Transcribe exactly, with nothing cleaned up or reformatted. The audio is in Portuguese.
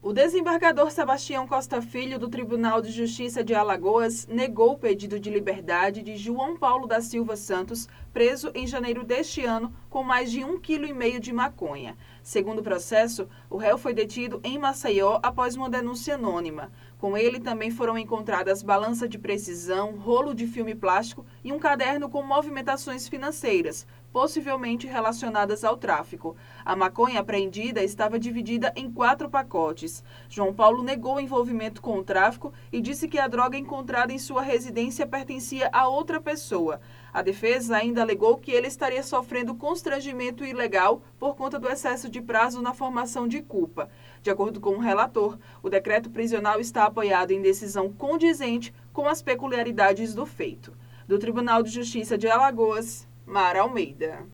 O desembargador Sebastião Costa Filho, do Tribunal de Justiça de Alagoas, negou o pedido de liberdade de João Paulo da Silva Santos, preso em janeiro deste ano com mais de um vírgula cinco quilos de maconha. Segundo o processo, o réu foi detido em Maceió após uma denúncia anônima. Com ele também foram encontradas balança de precisão, rolo de filme plástico e um caderno com movimentações financeiras, possivelmente relacionadas ao tráfico. A maconha apreendida estava dividida em quatro pacotes. João Paulo negou o envolvimento com o tráfico e disse que a droga encontrada em sua residência pertencia a outra pessoa. A defesa ainda alegou que ele estaria sofrendo constrangimento ilegal por conta do excesso de prazo na formação de culpa. De acordo com o relator, o decreto prisional está apoiado em decisão condizente com as peculiaridades do feito. Do Tribunal de Justiça de Alagoas, Mara Almeida.